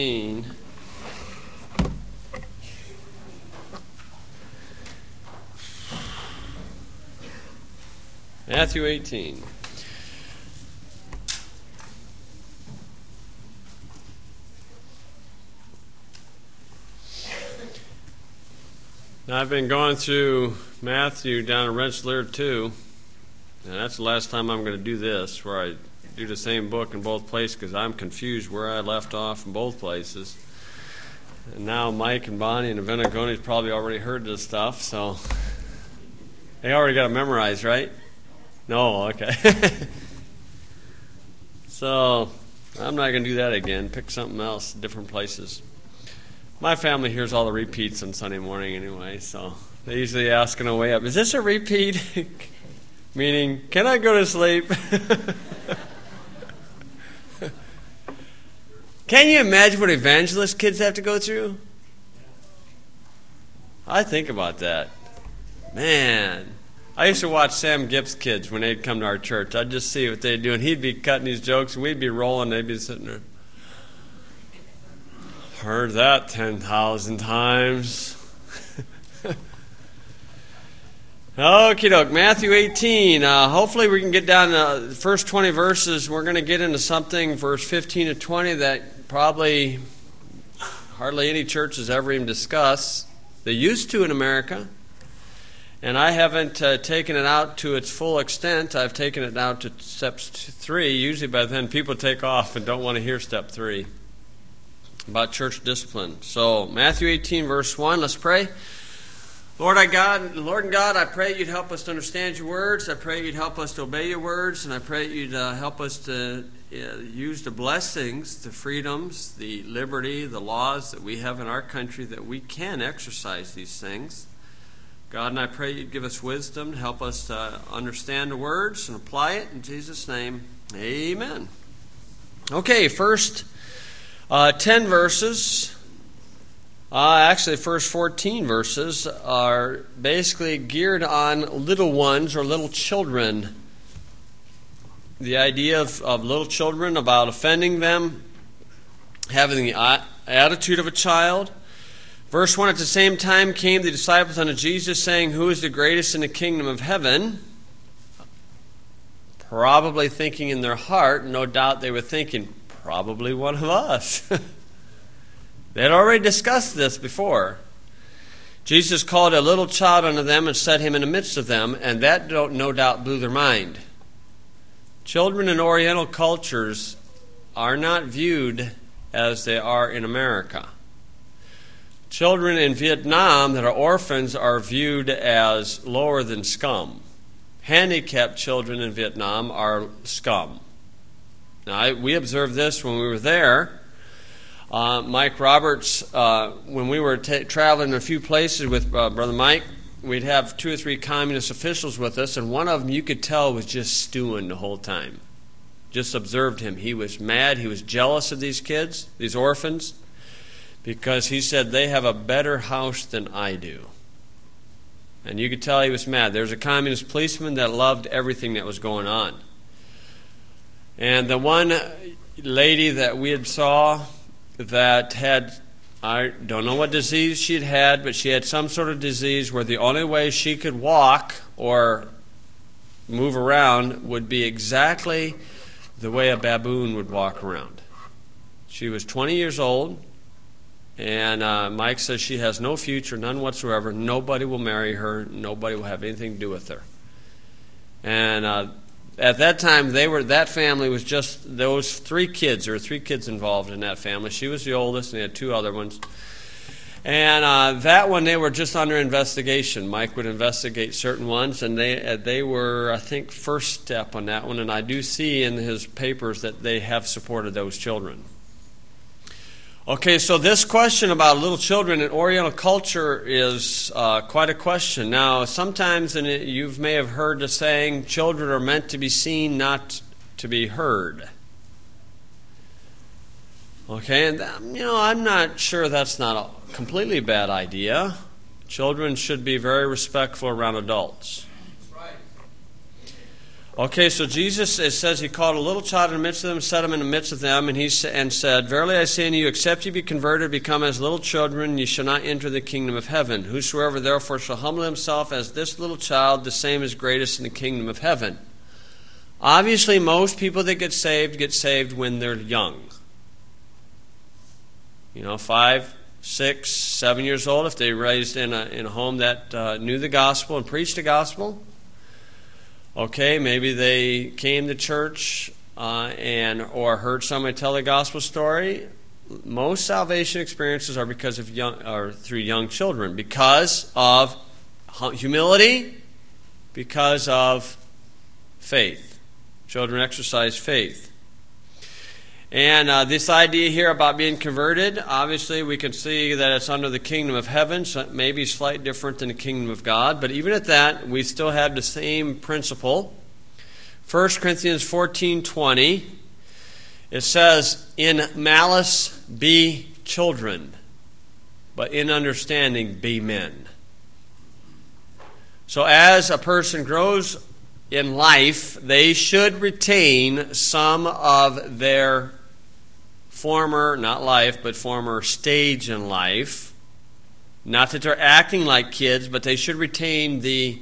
Matthew 18. Now, I've been going through Matthew down in Rensselaer too, and that's the last time I'm going to do this, where I do the same book in both places, because I'm confused where I left off in both places. And now Mike and Bonnie and Venegoni's probably already heard this stuff, so they already got it memorized, right? No, okay. So I'm not going to do that again. Pick something else, different places. My family hears all the repeats on Sunday morning anyway, so they usually ask on the way up, is this a repeat? Meaning, can I go to sleep? Can you imagine what evangelist kids have to go through? I think about that. Man, I used to watch Sam Gipp's kids when they'd come to our church. I'd just see what they'd do, and he'd be cutting these jokes, and we'd be rolling, they'd be sitting there. Heard that 10,000 times. Okie doke, Matthew 18. Hopefully we can get down to the first 20 verses. We're going to get into something, verse 15 to 20, that probably hardly any church has ever even discussed. They used to in America. And I haven't taken it out to its full extent. I've taken it out to step 3. Usually by then people take off and don't want to hear step 3 about church discipline. So Matthew 18, verse 1, let's pray. Lord and God, I pray you'd help us to understand your words. I pray you'd help us to obey your words. And I pray you'd help us to use the blessings, the freedoms, the liberty, the laws that we have in our country, that we can exercise these things. God, and I pray you'd give us wisdom to help us to understand the words and apply it. In Jesus' name, amen. Okay, first 10 verses, actually first 14 verses, are basically geared on little ones or little children. The idea of little children, about offending them, having the attitude of a child. Verse 1, at the same time came the disciples unto Jesus, saying, who is the greatest in the kingdom of heaven? Probably thinking in their heart, no doubt they were thinking, probably one of us. They had already discussed this before. Jesus called a little child unto them and set him in the midst of them, and that no doubt blew their mind. Children in Oriental cultures are not viewed as they are in America. Children in Vietnam that are orphans are viewed as lower than scum. Handicapped children in Vietnam are scum. Now, we observed this when we were there. Mike Roberts, when we were traveling a few places with Brother Mike, we'd have 2 or 3 communist officials with us, and one of them you could tell was just stewing the whole time. Just observed him. He was mad. He was jealous of these kids, these orphans, because he said they have a better house than I do. And you could tell he was mad. There was a communist policeman that loved everything that was going on. And the one lady that we had saw that had, I don't know what disease she'd had, but she had some sort of disease where the only way she could walk or move around would be exactly the way a baboon would walk around. She was 20 years old, and Mike says she has no future, none whatsoever. Nobody will marry her. Nobody will have anything to do with her. And at that time, that family was just those 3 kids. There were 3 kids involved in that family. She was the oldest, and they had 2 other ones. And that one, they were just under investigation. Mike would investigate certain ones, and they were, I think, first step on that one. And I do see in his papers that they have supported those children. Okay, so this question about little children in Oriental culture is quite a question. Now, sometimes you may have heard the saying, children are meant to be seen, not to be heard. Okay, and I'm not sure that's not a completely bad idea. Children should be very respectful around adults. Okay, so Jesus, it says he called a little child in the midst of them, set him in the midst of them, and said, Verily I say unto you, except ye be converted, become as little children, ye shall not enter the kingdom of heaven. Whosoever therefore shall humble himself as this little child, the same is greatest in the kingdom of heaven. Obviously, most people that get saved when they're young. 5, 6, 7 years old, if they raised in a home that knew the gospel and preached the gospel. Okay, maybe they came to church or heard somebody tell a gospel story. Most salvation experiences are through young children, because of humility, because of faith. Children exercise faith. And this idea here about being converted, obviously we can see that it's under the kingdom of heaven, so it may be slightly different than the kingdom of God. But even at that, we still have the same principle. 1 Corinthians 14:20, it says, In malice be children, but in understanding be men. So as a person grows in life, they should retain some of their former stage in life. Not that they're acting like kids, but they should retain the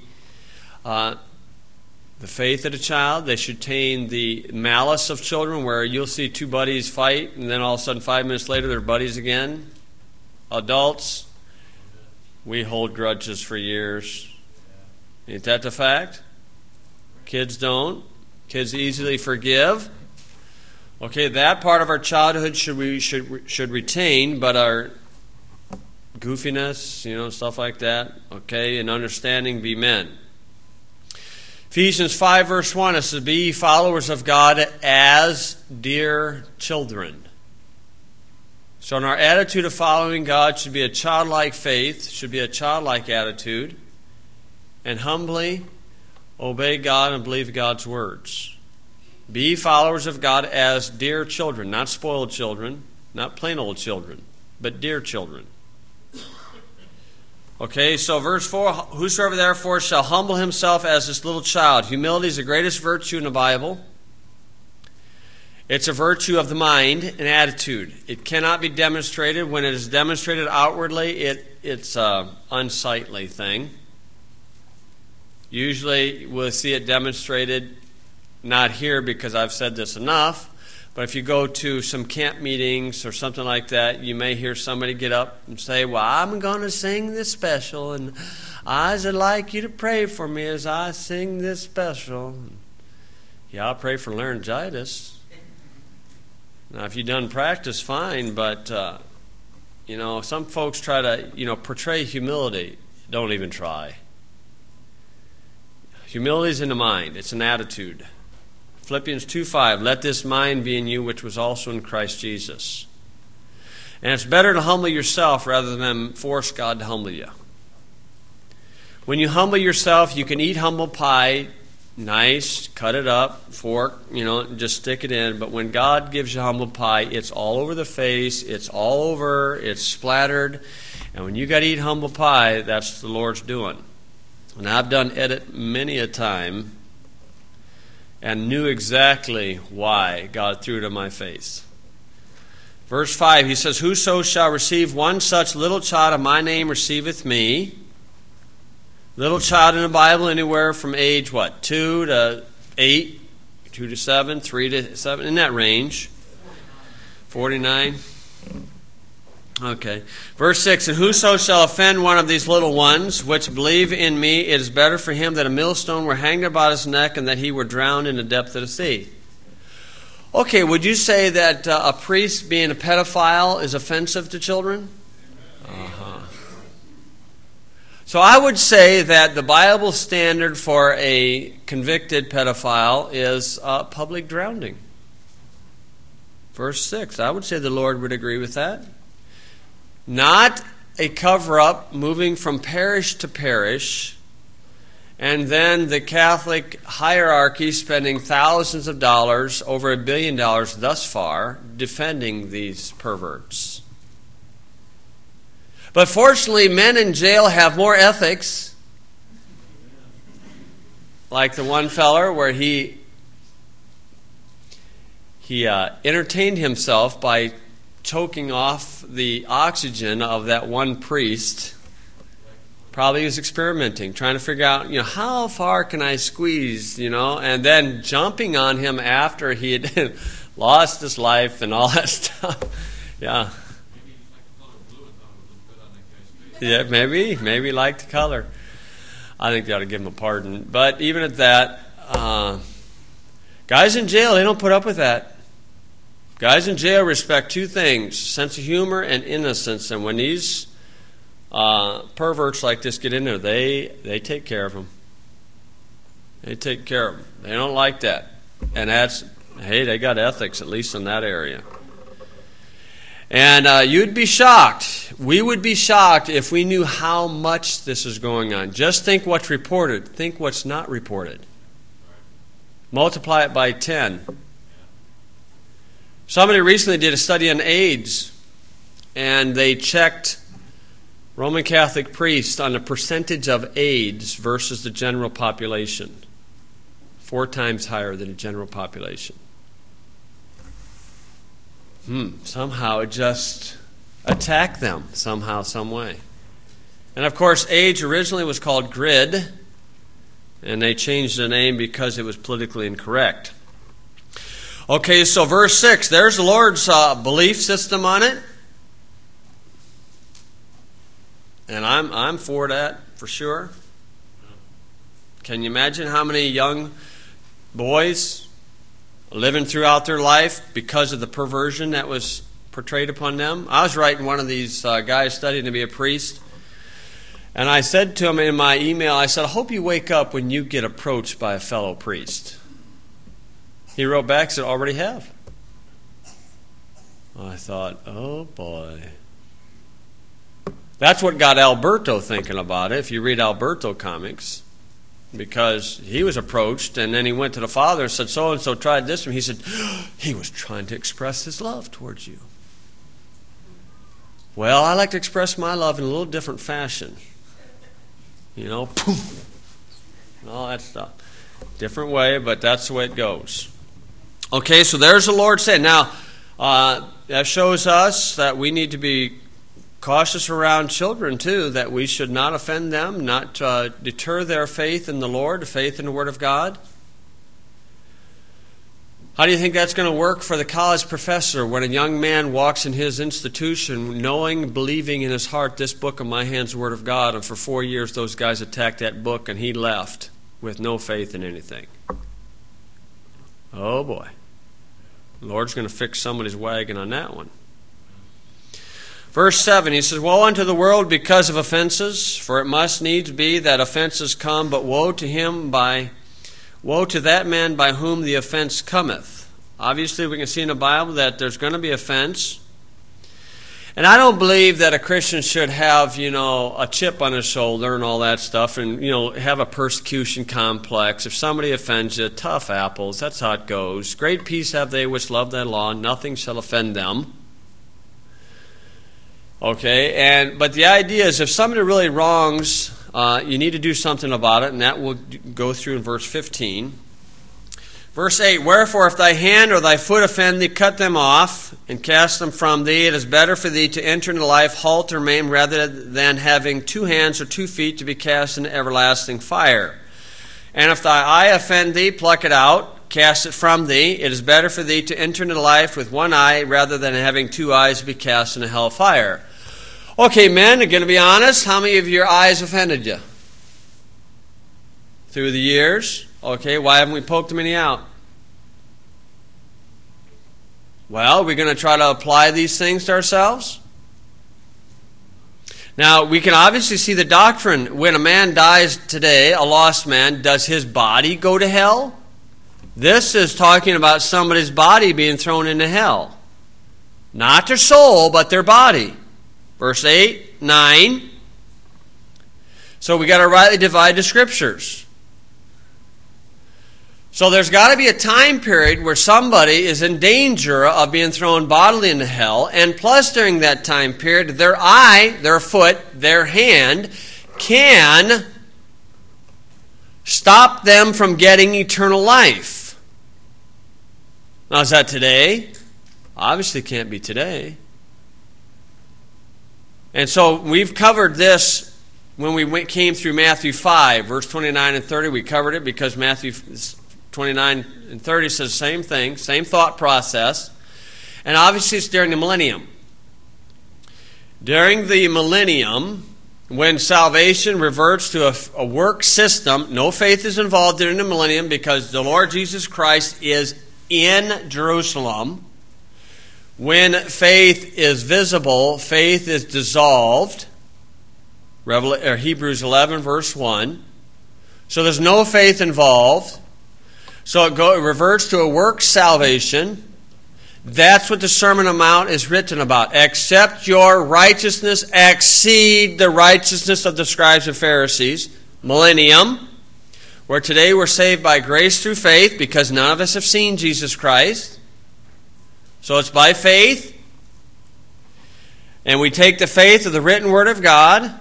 faith of a child. They should retain the malice of children, where you'll see two buddies fight, and then all of a sudden 5 minutes later they're buddies again. Adults, we hold grudges for years. Ain't that the fact? Kids don't. Kids easily forgive. Okay, that part of our childhood should retain, but our goofiness, stuff like that, okay, and understanding be men. Ephesians 5 verse 1, it says, Be ye followers of God as dear children. So in our attitude of following God should be a childlike faith, should be a childlike attitude, and humbly obey God and believe God's words. Be followers of God as dear children, not spoiled children, not plain old children, but dear children. Okay, so verse 4, Whosoever therefore shall humble himself as this little child. Humility is the greatest virtue in the Bible. It's a virtue of the mind and attitude. It cannot be demonstrated. When it is demonstrated outwardly, it's an unsightly thing. Usually we'll see it demonstrated, not here because I've said this enough, but if you go to some camp meetings or something like that, you may hear somebody get up and say, Well, I'm going to sing this special, and I'd like you to pray for me as I sing this special. Yeah, I'll pray for laryngitis. Now, if you've done practice, fine, but, some folks try to, portray humility. Don't even try. Humility is in the mind. It's an attitude. Philippians 2:5, Let this mind be in you, which was also in Christ Jesus. And it's better to humble yourself rather than force God to humble you. When you humble yourself, you can eat humble pie, nice, cut it up, fork, just stick it in. But when God gives you humble pie, it's all over the face, it's all over, it's splattered. And when you got to eat humble pie, that's the Lord's doing. And I've done edit many a time and knew exactly why God threw it in my face. Verse 5, he says, Whoso shall receive one such little child of my name receiveth me. Little child in the Bible, anywhere from age, 2 to 8, 2 to 7, 3 to 7, in that range. 49. Okay. Verse 6, And whoso shall offend one of these little ones, which believe in me, it is better for him that a millstone were hanged about his neck, and that he were drowned in the depth of the sea. Okay, would you say that a priest being a pedophile is offensive to children? Uh-huh. So I would say that the Bible standard for a convicted pedophile is public drowning. Verse 6, I would say the Lord would agree with that. Not a cover-up moving from parish to parish, and then the Catholic hierarchy spending thousands of dollars, over $1 billion thus far, defending these perverts. But fortunately, men in jail have more ethics like the one feller where he entertained himself by choking off the oxygen of that one priest. Probably he was experimenting, trying to figure out, how far can I squeeze, and then jumping on him after he had lost his life and all that stuff. Yeah. Yeah, maybe like the color. I think they ought to give him a pardon. But even at that, guys in jail, they don't put up with that. Guys in jail respect two things: sense of humor and innocence. And when these perverts like this get in there, they take care of them. They take care of them. They don't like that. And they got ethics, at least in that area. And you'd be shocked. We would be shocked if we knew how much this is going on. Just think what's reported. Think what's not reported. Multiply it by 10. Somebody recently did a study on AIDS, and they checked Roman Catholic priests on the percentage of AIDS versus the general population. 4 times higher than the general population. Somehow it just attacked them somehow, some way. And of course, AIDS originally was called GRID, and they changed the name because it was politically incorrect. Okay, so verse 6, there's the Lord's belief system on it. And I'm for that, for sure. Can you imagine how many young boys living throughout their life because of the perversion that was portrayed upon them? I was writing one of these guys studying to be a priest, and I said to him in my email, I said, I hope you wake up when you get approached by a fellow priest. He wrote back, said, already have. I thought, oh boy. That's what got Alberto thinking about it, if you read Alberto comics. Because he was approached, and then he went to the father and said, so-and-so tried this, and he said, he was trying to express his love towards you. Well, I like to express my love in a little different fashion. Poof, and all that stuff. Different way, but that's the way it goes. Okay, so there's the Lord saying. Now, that shows us that we need to be cautious around children, too, that we should not offend them, not deter their faith in the Lord, faith in the Word of God. How do you think that's going to work for the college professor when a young man walks in his institution knowing, believing in his heart, this book of my hand's the Word of God, and for 4 years those guys attacked that book and he left with no faith in anything? Oh boy. The Lord's going to fix somebody's wagon on that one. Verse 7, he says, Woe unto the world because of offenses, for it must needs be that offenses come, but woe to that man by whom the offense cometh. Obviously, we can see in the Bible that there's going to be offense. And I don't believe that a Christian should have, a chip on his shoulder and all that stuff and, have a persecution complex. If somebody offends you, tough apples, that's how it goes. Great peace have they which love thy law, nothing shall offend them. Okay, but the idea is if somebody really wrongs, you need to do something about it, and that will go through in verse 15. Verse 8, Wherefore if thy hand or thy foot offend thee, cut them off, and cast them from thee. It is better for thee to enter into life halt or maimed, rather than having 2 hands or 2 feet to be cast into everlasting fire. And if thy eye offend thee, pluck it out, cast it from thee. It is better for thee to enter into life with 1 eye, rather than having 2 eyes to be cast into hell fire. Okay, men, I'm going to be honest. How many of your eyes offended you? Through the years? Okay, why haven't we poked them any out? Well, we're going to try to apply these things to ourselves. Now, we can obviously see the doctrine. When a man dies today, a lost man, does his body go to hell? This is talking about somebody's body being thrown into hell. Not their soul, but their body. Verse 8, 9. So we got to rightly divide the Scriptures. So there's got to be a time period where somebody is in danger of being thrown bodily into hell, and plus during that time period, their eye, their foot, their hand can stop them from getting eternal life. Now, is that today? Obviously can't be today. And so we've covered this when we came through Matthew 5, verse 29 and 30. We covered it because Matthew 29 and 30 says the same thing, same thought process. And obviously it's during the millennium. During the millennium, when salvation reverts to a work system, no faith is involved during the millennium because the Lord Jesus Christ is in Jerusalem. When faith is visible, faith is dissolved. Hebrews 11, verse 1. So there's no faith involved. So it reverts to a work salvation. That's what the Sermon on the Mount is written about. Except your righteousness exceed the righteousness of the scribes and Pharisees. Millennium. Where today we're saved by grace through faith because none of us have seen Jesus Christ. So it's by faith. And we take the faith of the written word of God.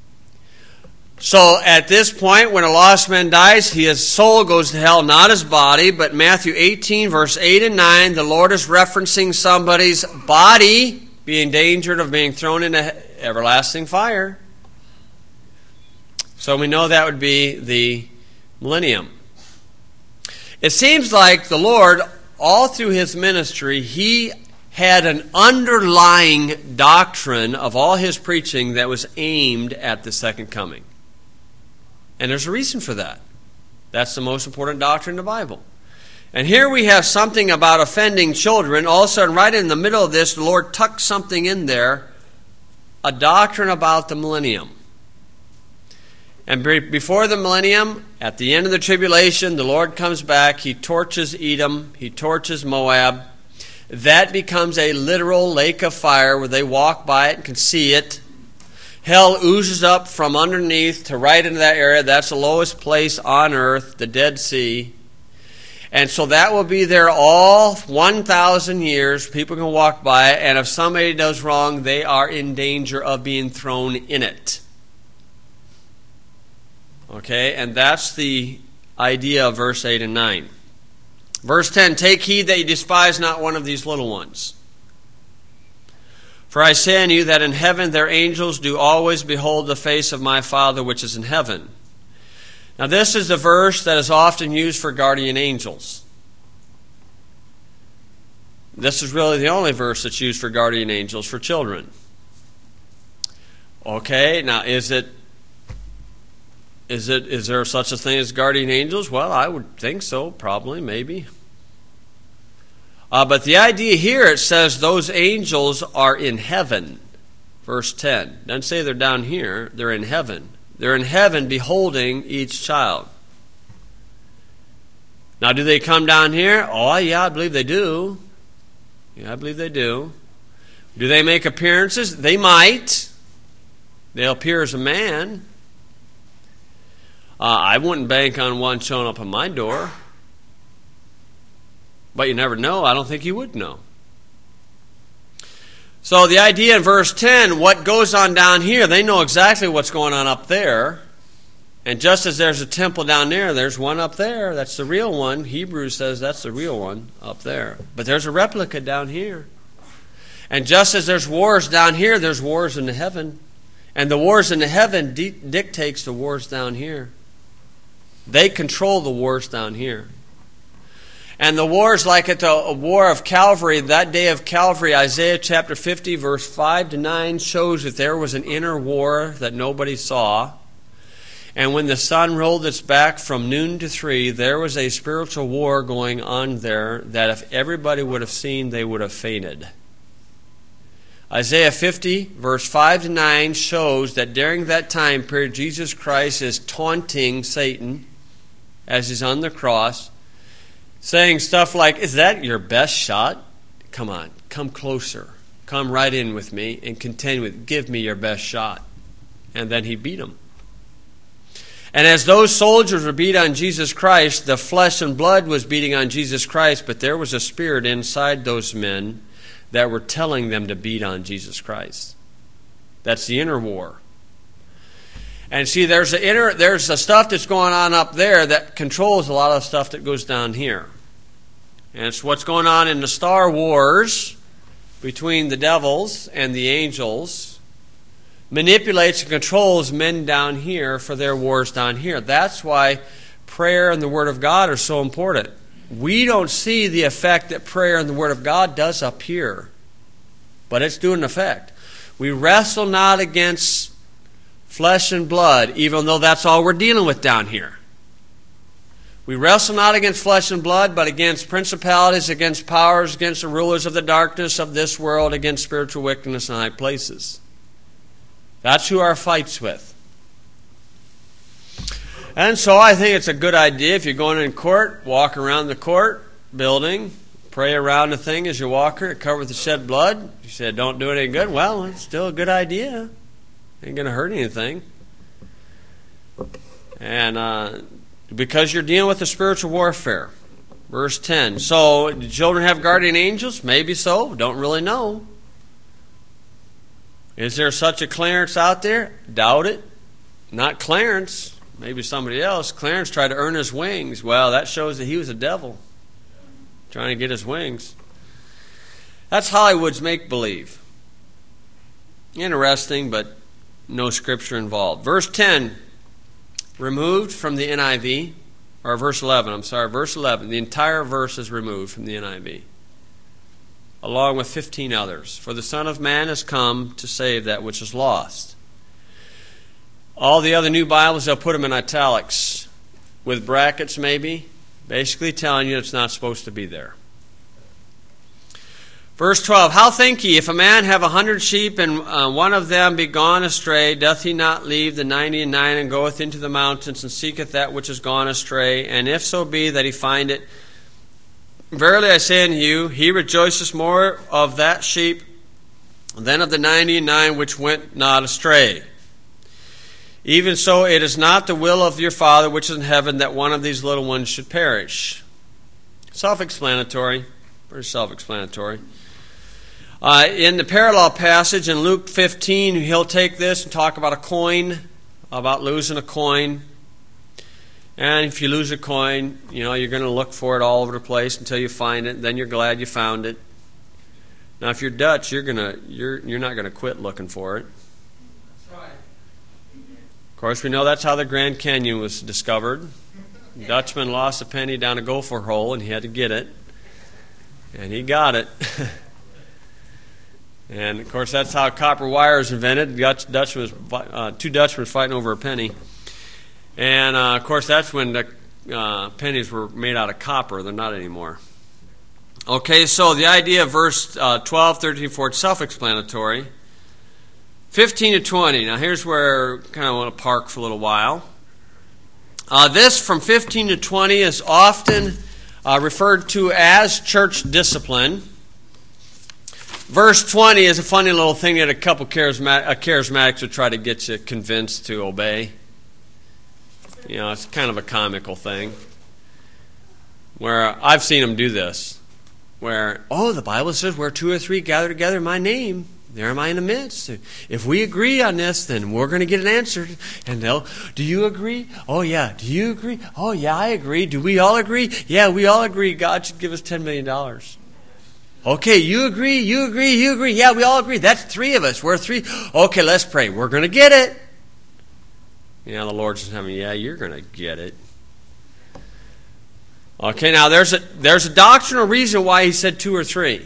So at this point, when a lost man dies, his soul goes to hell, not his body. But Matthew 18, verse 8 and 9, the Lord is referencing somebody's body being endangered of being thrown into everlasting fire. So we know that would be the millennium. It seems like the Lord, all through his ministry, he had an underlying doctrine of all his preaching that was aimed at the second coming. And there's a reason for that. That's the most important doctrine in the Bible. And here we have something about offending children. All of a sudden, right in the middle of this, the Lord tucked something in there, a doctrine about the millennium. And before the millennium, at the end of the tribulation, the Lord comes back. He torches Edom. He torches Moab. That becomes a literal lake of fire where they walk by it and can see it. Hell oozes up from underneath to right into that area. That's the lowest place on earth, the Dead Sea. And so that will be there all 1,000 years. People can walk by it, and if somebody does wrong, they are in danger of being thrown in it. Okay, and that's the idea of verse 8 and 9. Verse 10, take heed that you despise not one of these little ones. For I say unto you that in heaven their angels do always behold the face of my Father which is in heaven. Now this is the verse that is often used for guardian angels. This is really the only verse that's used for guardian angels for children. Okay, now is there such a thing as guardian angels? Well, I would think so, probably, maybe. But the idea here, it says those angels are in heaven. Verse 10. Doesn't say they're down here. They're in heaven. They're in heaven beholding each child. Now, do they come down here? Oh, yeah, I believe they do. Yeah, I believe they do. Do they make appearances? They might. They'll appear as a man. I wouldn't bank on one showing up on my door. But you never know. I don't think you would know. So the idea in verse 10, what goes on down here, they know exactly what's going on up there. And just as there's a temple down there, there's one up there. That's the real one. Hebrews says that's the real one up there. But there's a replica down here. And just as there's wars down here, there's wars in the heaven. And the wars in the heaven dictates the wars down here. They control the wars down here. And the wars, like at the war of Calvary, that day of Calvary, Isaiah chapter 50, verse 5 to 9, shows that there was an inner war that nobody saw. And when the sun rolled its back from noon to 3, there was a spiritual war going on there that if everybody would have seen, they would have fainted. Isaiah 50, verse 5 to 9, shows that during that time period, Jesus Christ is taunting Satan as he's on the cross, saying stuff like, is that your best shot? Come on, come closer. Come right in with me and contend with, give me your best shot. And then he beat him. And as those soldiers were beat on Jesus Christ, the flesh and blood was beating on Jesus Christ, but there was a spirit inside those men that were telling them to beat on Jesus Christ. That's the inner war. And see, there's the stuff that's going on up there that controls a lot of stuff that goes down here. And it's what's going on in the Star Wars between the devils and the angels manipulates and controls men down here for their wars down here. That's why prayer and the Word of God are so important. We don't see the effect that prayer and the Word of God does up here, but it's doing an effect. We wrestle not against flesh and blood, even though that's all we're dealing with down here. We wrestle not against flesh and blood, but against principalities, against powers, against the rulers of the darkness of this world, against spiritual wickedness in high places. That's who our fight's with. And so I think it's a good idea if you're going in court, walk around the court building, pray around the thing as you walk her, covered with the shed blood. You said don't do it any good. Well, it's still a good idea. Ain't going to hurt anything. And because you're dealing with the spiritual warfare. Verse 10. So, do children have guardian angels? Maybe so. Don't really know. Is there such a Clarence out there? Doubt it. Not Clarence. Maybe somebody else. Clarence tried to earn his wings. Well, that shows that he was a devil. Trying to get his wings. That's Hollywood's make-believe. Interesting, but no scripture involved. Verse 10. Removed from the NIV, or verse 11, verse 11. The entire verse is removed from the NIV, along with 15 others. For the Son of Man has come to save that which is lost. All the other new Bibles, they'll put them in italics, with brackets maybe, basically telling you it's not supposed to be there. Verse 12, how think ye, if a man have 100 sheep, and one of them be gone astray, doth he not leave the 99 and goeth into the mountains, and seeketh that which is gone astray? And if so be that he find it, verily I say unto you, he rejoiceth more of that sheep than of the 99 which went not astray. Even so, it is not the will of your Father which is in heaven that one of these little ones should perish. Self-explanatory. Very self-explanatory. In the parallel passage in Luke 15, he'll take this and talk about a coin, about losing a coin. And if you lose a coin, you're going to look for it all over the place until you find it. Then you're glad you found it. Now, if you're Dutch, you're not going to quit looking for it. That's right. Of course, we know that's how the Grand Canyon was discovered. The Dutchman lost a penny down a gopher hole, and he had to get it. And he got it. And, of course, that's how copper wire was invented. Two Dutchmen fighting over a penny. And, of course, that's when the pennies were made out of copper. They're not anymore. Okay, so the idea of verse 12, 13, 14, self-explanatory. 15 to 20. Now, here's where I kind of want to park for a little while. This, from 15 to 20, is often referred to as church discipline. Verse 20 is a funny little thing that a couple charismatics would try to get you convinced to obey. It's kind of a comical thing. Where I've seen them do this. Where, the Bible says where 2 or 3 gather together in my name, there am I in the midst. If we agree on this, then we're going to get it answered. And do you agree? Oh, yeah. Do you agree? Oh, yeah, I agree. Do we all agree? Yeah, we all agree. God should give us $10 million. Okay, you agree, you agree, you agree. Yeah, we all agree. That's 3 of us. We're 3. Okay, let's pray. We're going to get it. The Lord's just having, yeah, you're going to get it. Okay, now there's a doctrinal reason why he said 2 or 3.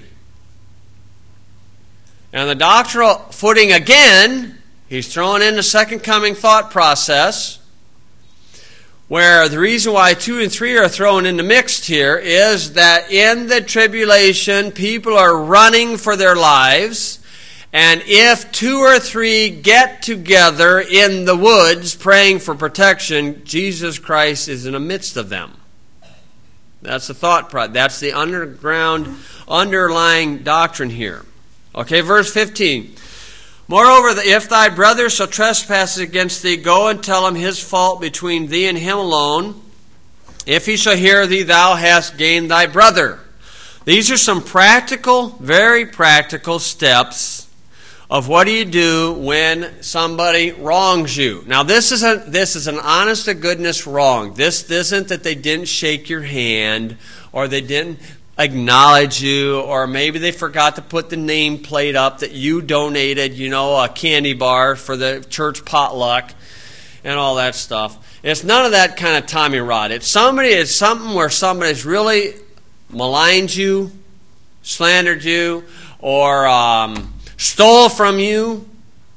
And the doctrinal footing again, he's throwing in the second coming thought process, where the reason why 2 and 3 are thrown in the mix here is that in the tribulation, people are running for their lives. And if 2 or 3 get together in the woods praying for protection, Jesus Christ is in the midst of them. That's the thought process. That's the underlying doctrine here. Okay, verse 15. Moreover, if thy brother shall trespass against thee, go and tell him his fault between thee and him alone. If he shall hear thee, thou hast gained thy brother. These are some practical, very practical steps of what do you do when somebody wrongs you. Now, this is an honest-to-goodness wrong. This isn't that they didn't shake your hand or they didn't acknowledge you, or maybe they forgot to put the nameplate up that you donated, a candy bar for the church potluck and all that stuff. It's none of that kind of Tommy rot. It's something where somebody's really maligned you, slandered you, or stole from you.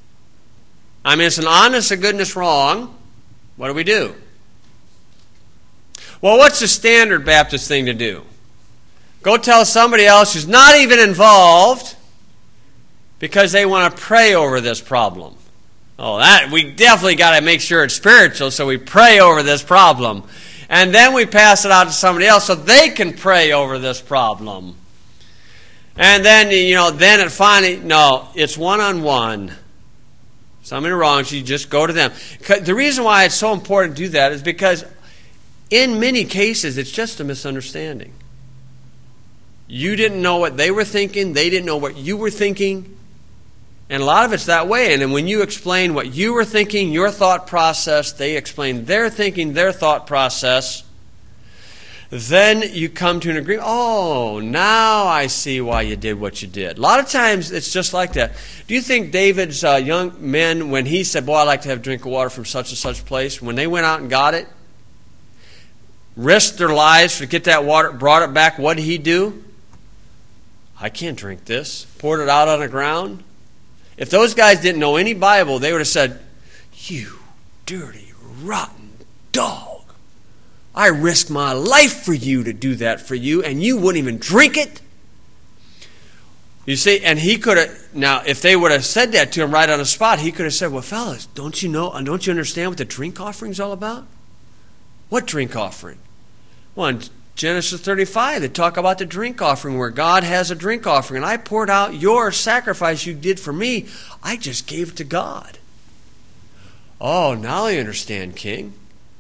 I mean, it's an honest-to-goodness wrong. What do we do? Well, what's the standard Baptist thing to do? Go tell somebody else who's not even involved because they want to pray over this problem. Oh, that we definitely got to make sure it's spiritual, so we pray over this problem. And then we pass it out to somebody else so they can pray over this problem. And then, then it finally, no, it's one-on-one. Somebody wrongs you, just go to them. The reason why it's so important to do that is because in many cases, it's just a misunderstanding. You didn't know what they were thinking. They didn't know what you were thinking. And a lot of it's that way. And then when you explain what you were thinking, your thought process, they explain their thinking, their thought process, then you come to an agreement. Oh, now I see why you did what you did. A lot of times it's just like that. Do you think David's young men, when he said, boy, I'd like to have a drink of water from such and such place, when they went out and got it, risked their lives to get that water, brought it back, what did he do? I can't drink this. Poured it out on the ground. If those guys didn't know any Bible, they would have said, you dirty, rotten dog. I risked my life for you to do that for you, and you wouldn't even drink it? You see, and he could have, now, if they would have said that to him right on the spot, he could have said, well, fellas, don't you know, don't you understand what the drink offering's all about? What drink offering? Well, in Genesis 35, they talk about the drink offering, where God has a drink offering, and I poured out your sacrifice you did for me. I just gave it to God. Oh, now I understand, King.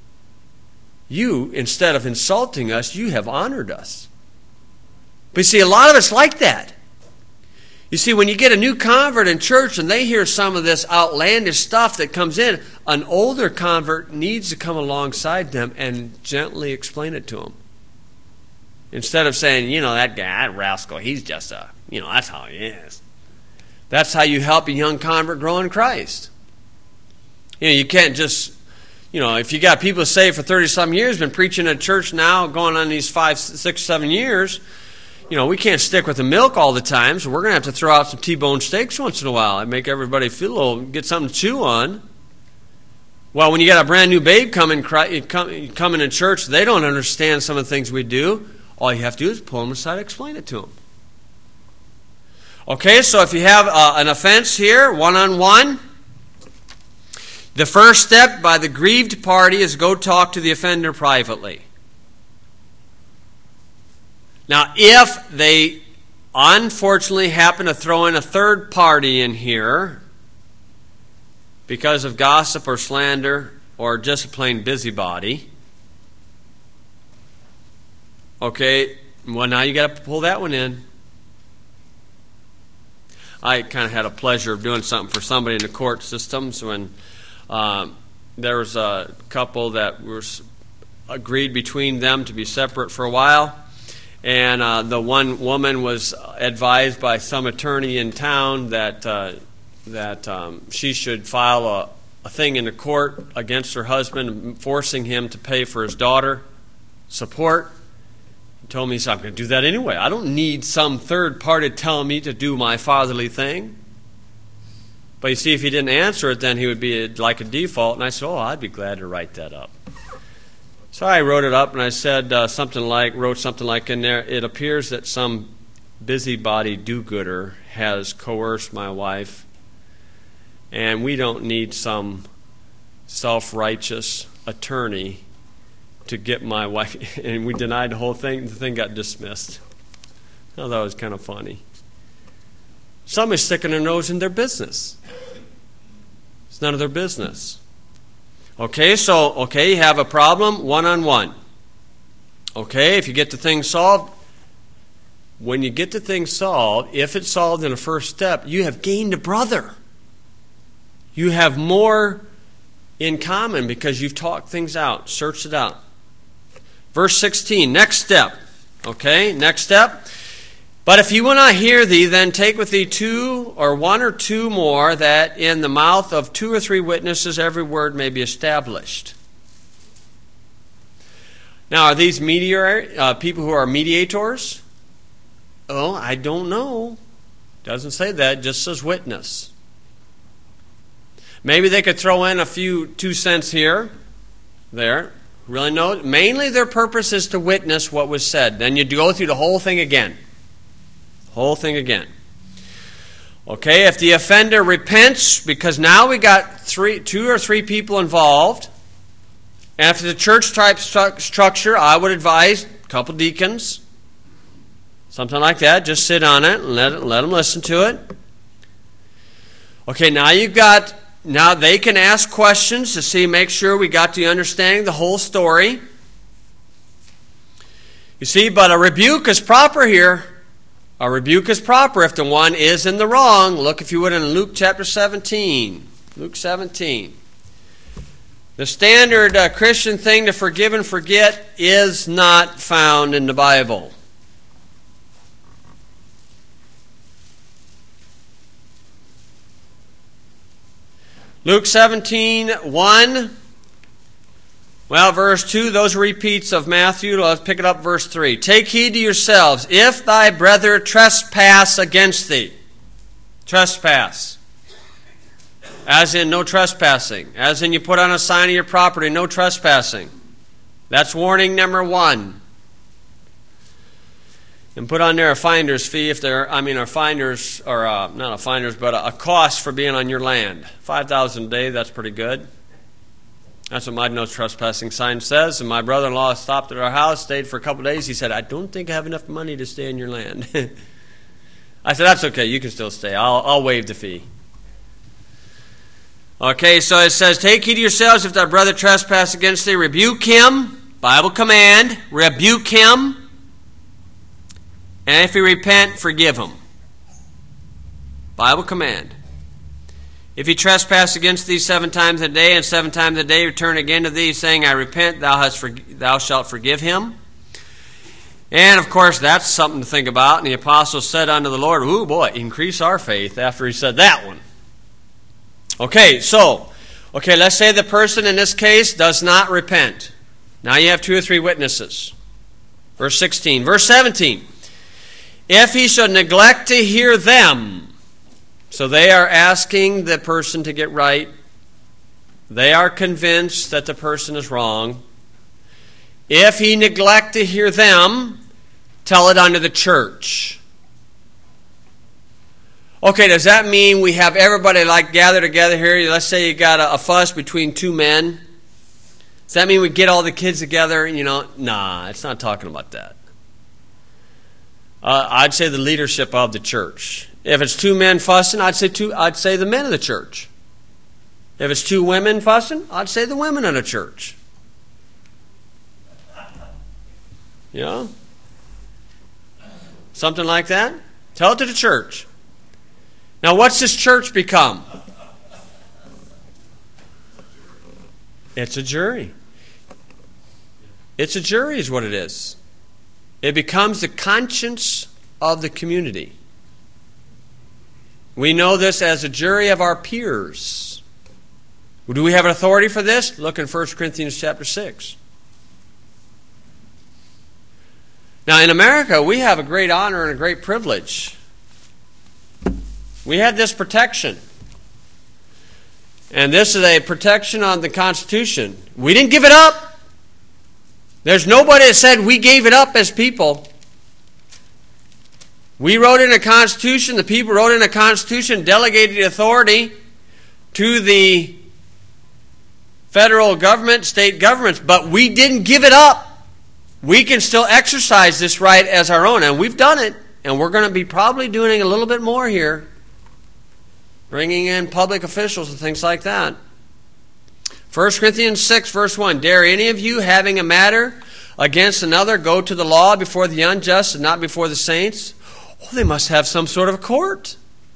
You, instead of insulting us, you have honored us. But you see, a lot of it's like that. You see, when you get a new convert in church and they hear some of this outlandish stuff that comes in, an older convert needs to come alongside them and gently explain it to them. Instead of saying, that guy, that rascal, he's just that's how he is. That's how you help a young convert grow in Christ. You can't just, if you got people saved for 30-some years, been preaching at church now, going on these 5, 6, 7 years, we can't stick with the milk all the time, so we're going to have to throw out some T-bone steaks once in a while and make everybody feel a little, get something to chew on. Well, when you got a brand new babe coming in church, they don't understand some of the things we do. All you have to do is pull them aside and explain it to them. Okay, so if you have an offense here, one-on-one, the first step by the grieved party is go talk to the offender privately. Now, if they unfortunately happen to throw in a third party in here because of gossip or slander or just a plain busybody, okay, well, now you got to pull that one in. I kind of had a pleasure of doing something for somebody in the court systems when there was a couple that agreed between them to be separate for a while. And the one woman was advised by some attorney in town that she should file a thing in the court against her husband, forcing him to pay for his daughter support. He told me, he said, I'm going to do that anyway. I don't need some third party telling me to do my fatherly thing. But you see, if he didn't answer it, then he would be like a default. And I said, I'd be glad to write that up. So I wrote it up, and I said wrote something like in there, it appears that some busybody do-gooder has coerced my wife, and we don't need some self-righteous attorney to get my wife. And we denied the whole thing. The thing got dismissed. I thought that was kind of funny. Somebody's sticking their nose in their business. It's none of their business. Okay, you have a problem, one-on-one. Okay, if you get the thing solved, when you get the thing solved, if it's solved in a first step, you have gained a brother. You have more in common because you've talked things out, searched it out. Verse 16, next step. Okay, next step. But if you will not hear thee, then take with thee 2 or 1 or 2 more, that in the mouth of 2 or 3 witnesses every word may be established. Now, are these people who are mediators? Oh, I don't know. Doesn't say that, it just says witness. Maybe they could throw in a few 2 cents here, there. Really no. Mainly their purpose is to witness what was said. Then you go through the whole thing again. Whole thing again. Okay, if the offender repents, because now we got 2 or 3 people involved. After the church type structure, I would advise a couple deacons, something like that. Just sit on it and let them listen to it. Okay, now they can ask questions to make sure we got the understanding of the whole story. You see, but a rebuke is proper here. A rebuke is proper if the one is in the wrong. Look, if you would, in Luke chapter 17. Luke 17. The standard Christian thing to forgive and forget is not found in the Bible. Luke 17:1. Well, verse 2, those are repeats of Matthew. Let's pick it up, verse 3. Take heed to yourselves, if thy brother trespass against thee. Trespass. As in no trespassing. As in you put on a sign of your property, no trespassing. That's warning number 1. And put on there a finder's fee if they're, not a finder's, but a cost for being on your land. $5,000 a day, that's pretty good. That's what my no trespassing sign says. And my brother-in-law stopped at our house, stayed for a couple of days. He said, I don't think I have enough money to stay in your land. I said, that's okay, you can still stay. I'll waive the fee. Okay, so it says, take heed to yourselves if thy brother trespass against thee, rebuke him, Bible command, rebuke him, and if he repent, forgive him. Bible command. If he trespass against thee 7 times a day, and 7 times a day return again to thee, saying, I repent, thou shalt forgive him. And, of course, that's something to think about. And the apostle said unto the Lord, ooh, boy, increase our faith, after he said that one. Okay, let's say the person in this case does not repent. Now you have 2 or 3 witnesses. Verse 16. Verse 17. If he should neglect to hear them, so they are asking the person to get right. They are convinced that the person is wrong. If he neglect to hear them, tell it unto the church. Okay, does that mean we have everybody gather together here? Let's say you got a fuss between 2 men. Does that mean we get all the kids together? Nah, it's not talking about that. I'd say the leadership of the church. If it's 2 men fussing, I'd say the men of the church. If it's 2 women fussing, I'd say the women of the church. Something like that. Tell it to the church. Now, what's this church become? It's a jury. It's a jury is what it is. It becomes the conscience of the community. We know this as a jury of our peers. Do we have an authority for this? Look in 1 Corinthians chapter 6. Now, in America, we have a great honor and a great privilege. We have this protection. And this is a protection on the Constitution. We didn't give it up. There's nobody that said we gave it up as people. We wrote in a Constitution, the people wrote in a Constitution, delegated the authority to the federal government, state governments, but we didn't give it up. We can still exercise this right as our own, and we've done it, and we're going to be probably doing a little bit more here, bringing in public officials and things like that. 1 Corinthians 6, verse 1, dare any of you, having a matter against another go to the law before the unjust and not before the saints? Well, they must have some sort of a court,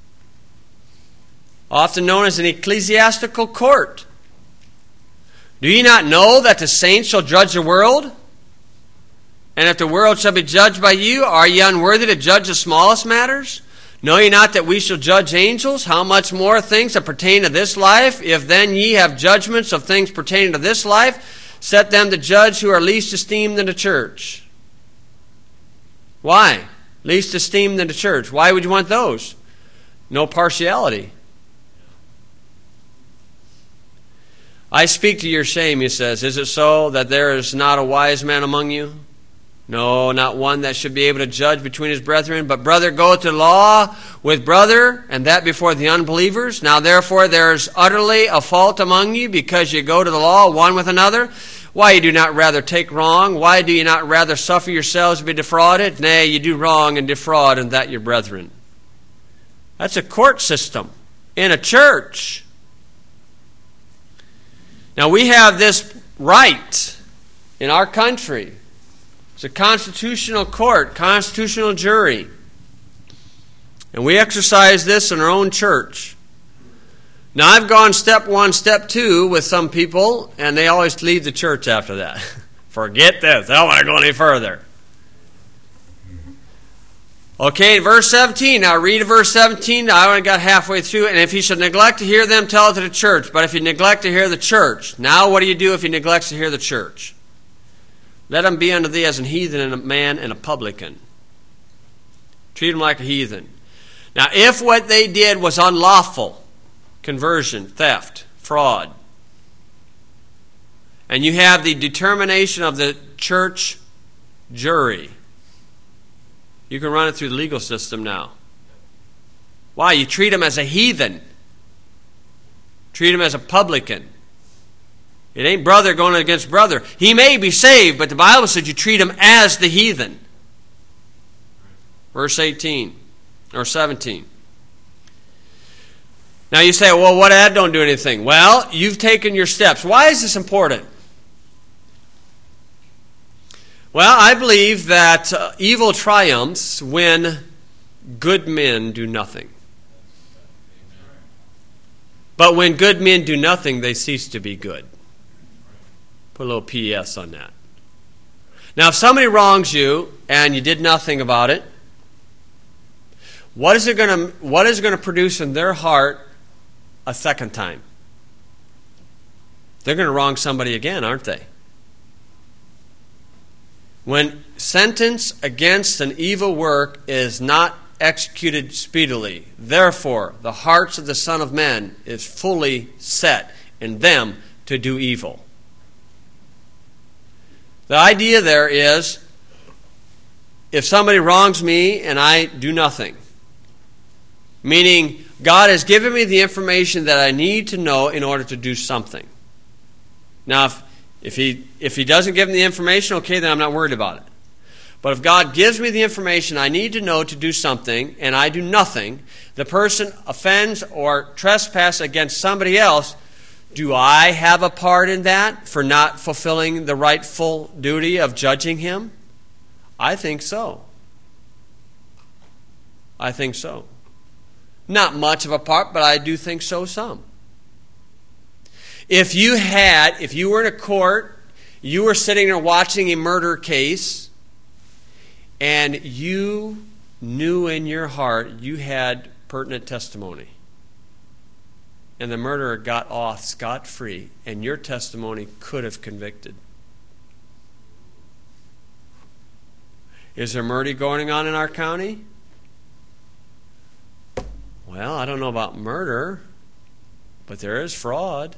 often known as an ecclesiastical court. Do ye not know that the saints shall judge the world? And if the world shall be judged by you, are ye unworthy to judge the smallest matters? Know ye not that we shall judge angels? How much more things that pertain to this life? If then ye have judgments of things pertaining to this life, set them to judge who are least esteemed in the church. Why? Least esteemed in the church. Why would you want those? No partiality. I speak to your shame, he says. Is it so that there is not a wise man among you? No, not one that should be able to judge between his brethren. But brother goeth to law with brother, and that before the unbelievers. Now therefore there is utterly a fault among you, because ye go to the law one with another. Why ye do not rather take wrong? Why do ye not rather suffer yourselves to be defrauded? Nay, ye do wrong and defraud, and that your brethren. That's a court system in a church. Now we have this right in our country. It's a constitutional court, constitutional jury. And we exercise this in our own church. Now I've gone step one, step two with some people, and they always leave the church after that. Forget this. I don't want to go any further. Okay, verse 17. Now read verse 17. I only got halfway through. And if he should neglect to hear them, tell it to the church. But if you neglect to hear the church, now what do you do if he neglects to hear the church? Let him be unto thee as an heathen and a man and a publican. Treat him like a heathen. Now, if what they did was unlawful, conversion, theft, fraud, and you have the determination of the church jury, you can run it through the legal system now. Why? You treat him as a heathen. Treat him as a publican. It ain't brother going against brother. He may be saved, but the Bible says you treat him as the heathen. Verse 18 or 17. Now you say, well, what that don't do anything? Well, you've taken your steps. Why is this important? Well, I believe that evil triumphs when good men do nothing. But when good men do nothing, they cease to be good. Put a little PS on that. Now, if somebody wrongs you and you did nothing about it, what is it going to produce in their heart a second time? They're going to wrong somebody again, aren't they? When sentence against an evil work is not executed speedily, therefore the hearts of the Son of Man is fully set in them to do evil. The idea there is, if somebody wrongs me and I do nothing, meaning God has given me the information that I need to know in order to do something. Now, if he doesn't give me the information, okay, then I'm not worried about it. But if God gives me the information I need to know to do something, and I do nothing, the person offends or trespasses against somebody else, do I have a part in that for not fulfilling the rightful duty of judging him? I think so. I think so. Not much of a part, but I do think so some. If you were in a court, you were sitting there watching a murder case, and you knew in your heart you had pertinent testimony, and the murderer got off scot-free, and your testimony could have convicted. Is there murder going on in our county? Well, I don't know about murder, but there is fraud.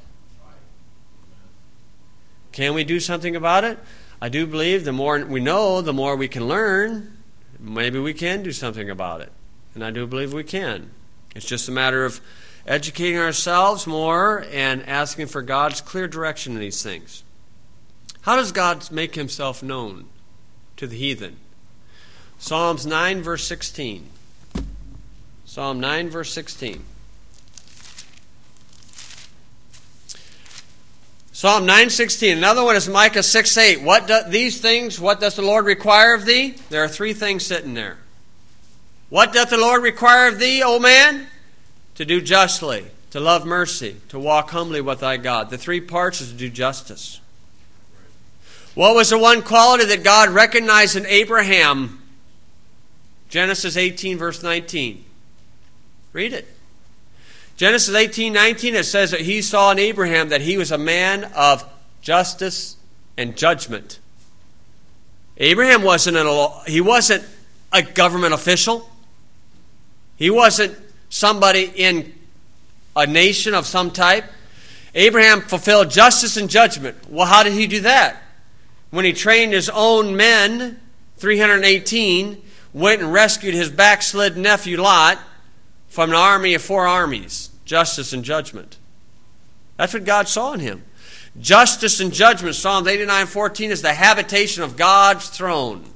Can we do something about it? I do believe the more we know, the more we can learn. Maybe we can do something about it. And I do believe we can. It's just a matter of educating ourselves more and asking for God's clear direction in these things. How does God make himself known to the heathen? Psalms 9, verse 16. Psalm 9, verse 16. Psalm 9:16. Another one is Micah 6:8. What does the Lord require of thee? There are three things sitting there. What doth the Lord require of thee, O man? To do justly, to love mercy, to walk humbly with thy God. The three parts is to do justice. What was the one quality that God recognized in Abraham? Genesis 18, verse 19. Read it. Genesis 18:19, it says that he saw in Abraham that he was a man of justice and judgment. Abraham wasn't a government official. He wasn't somebody in a nation of some type. Abraham fulfilled justice and judgment. Well, how did he do that? When he trained his own men, 318, went and rescued his backslid nephew Lot from an army of 4 armies. Justice and judgment. That's what God saw in him. Justice and judgment, Psalm 89:14, is the habitation of God's throne.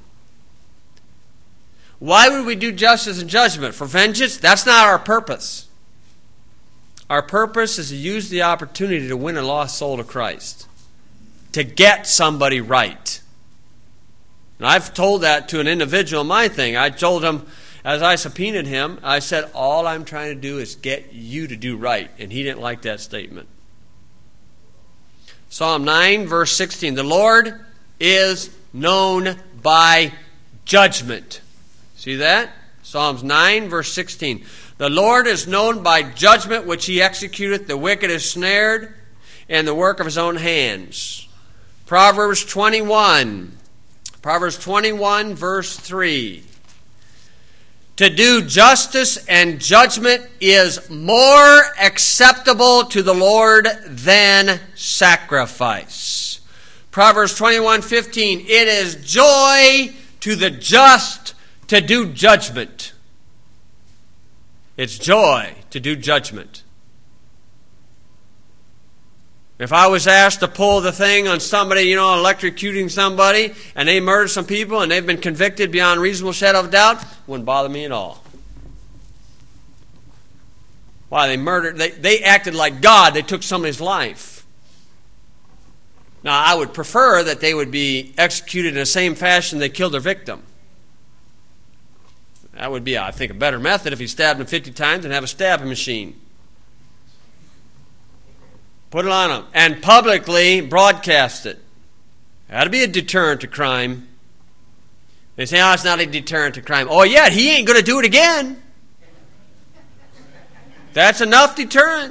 Why would we do justice and judgment? For vengeance? That's not our purpose. Our purpose is to use the opportunity to win a lost soul to Christ. To get somebody right. And I've told that to an individual in my thing. I told him, as I subpoenaed him, I said, all I'm trying to do is get you to do right. And he didn't like that statement. Psalm 9, verse 16. The Lord is known by judgment. See that? Psalms 9, verse 16. The Lord is known by judgment which he executeth. The wicked is snared in the work of his own hands. Proverbs 21. Proverbs 21, verse 3. To do justice and judgment is more acceptable to the Lord than sacrifice. Proverbs 21:15. It is joy to the just to do judgment. It's joy to do judgment. If I was asked to pull the thing on somebody, electrocuting somebody, and they murdered some people, and they've been convicted beyond reasonable shadow of doubt, wouldn't bother me at all. Why? They murdered, they acted like God. They took somebody's life. Now, I would prefer that they would be executed in the same fashion they killed their victim. That would be, I think, a better method if he stabbed him 50 times and have a stabbing machine. Put it on them. And publicly broadcast it. That'd be a deterrent to crime. They say, it's not a deterrent to crime. Oh, yeah, he ain't going to do it again. That's enough deterrent.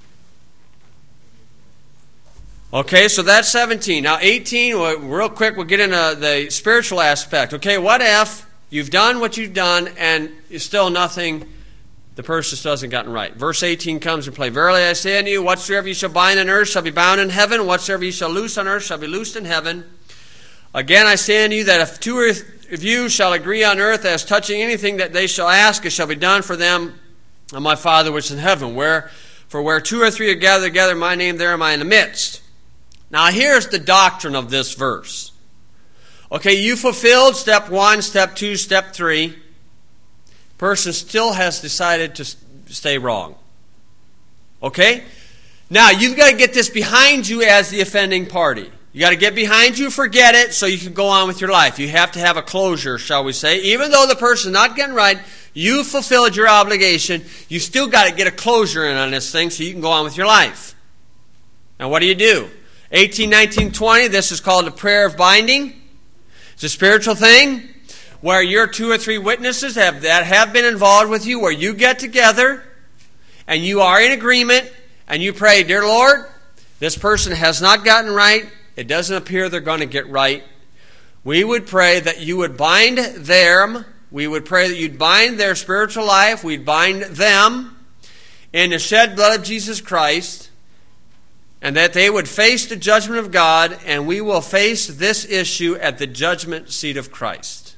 Okay, so that's 17. Now 18, real quick, we'll get into the spiritual aspect. Okay, what if you've done what you've done and still nothing, the person still hasn't gotten right? Verse 18 comes into play. Verily I say unto you, whatsoever you shall bind on earth shall be bound in heaven, whatsoever you shall loose on earth shall be loosed in heaven. Again I say unto you that if 2 of you shall agree on earth as touching anything that they shall ask, it shall be done for them of my Father which is in heaven. For where 2 or 3 are gathered together in my name, there am I in the midst. Now here's the doctrine of this verse. Okay, you fulfilled step 1, step 2, step 3. Person still has decided to stay wrong. Okay? Now, you've got to get this behind you as the offending party. You got to get behind you, forget it, so you can go on with your life. You have to have a closure, shall we say. Even though the person's not getting right, you fulfilled your obligation. You still got to get a closure in on this thing so you can go on with your life. Now, what do? 18, 19, 20, this is called the prayer of binding. It's a spiritual thing where your 2 or 3 witnesses that have been involved with you, where you get together and you are in agreement and you pray, dear Lord, this person has not gotten right. It doesn't appear they're going to get right. We would pray that you would bind them. We would pray that you'd bind their spiritual life. We'd bind them in the shed blood of Jesus Christ, and that they would face the judgment of God, and we will face this issue at the judgment seat of Christ.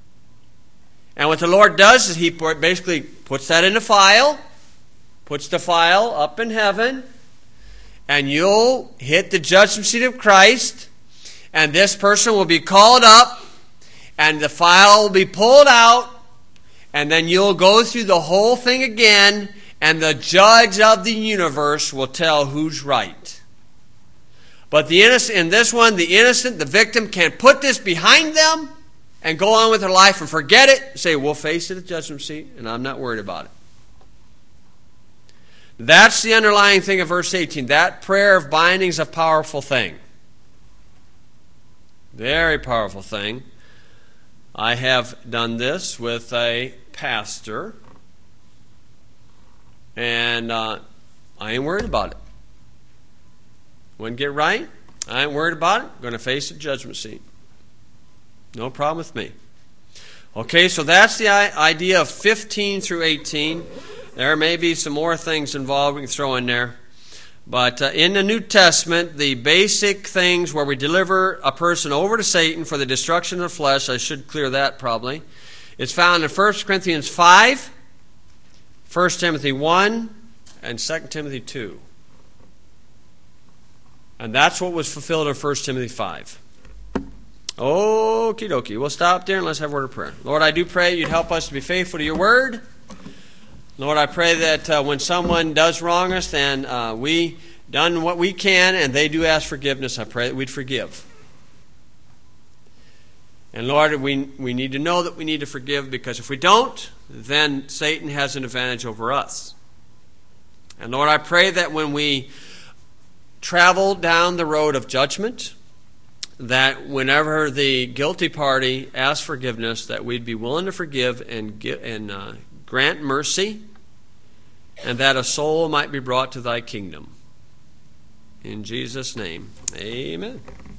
And what the Lord does is He basically puts that in a file, puts the file up in heaven, and you'll hit the judgment seat of Christ, and this person will be called up, and the file will be pulled out, and then you'll go through the whole thing again, and the judge of the universe will tell who's right. But the innocent, in this one, the innocent, the victim, can put this behind them and go on with their life and forget it. Say, we'll face it at the judgment seat, and I'm not worried about it. That's the underlying thing of verse 18. That prayer of binding is a powerful thing. Very powerful thing. I have done this with a pastor, and I ain't worried about it. When get right, I ain't worried about it. I'm going to face the judgment seat. No problem with me. Okay, so that's the idea of 15 through 18. There may be some more things involved we can throw in there. But in the New Testament, the basic things where we deliver a person over to Satan for the destruction of the flesh, I should clear that probably, it's found in 1 Corinthians 5, 1 Timothy 1, and 2 Timothy 2. And that's what was fulfilled in 1 Timothy 5. Okie dokie. We'll stop there and let's have a word of prayer. Lord, I do pray you'd help us to be faithful to your word. Lord, I pray that when someone does wrong us and we done what we can and they do ask forgiveness, I pray that we'd forgive. And Lord, we need to know that we need to forgive, because if we don't, then Satan has an advantage over us. And Lord, I pray that when we travel down the road of judgment, that whenever the guilty party asks forgiveness, that we'd be willing to forgive and grant mercy, and that a soul might be brought to thy kingdom. In Jesus' name, amen.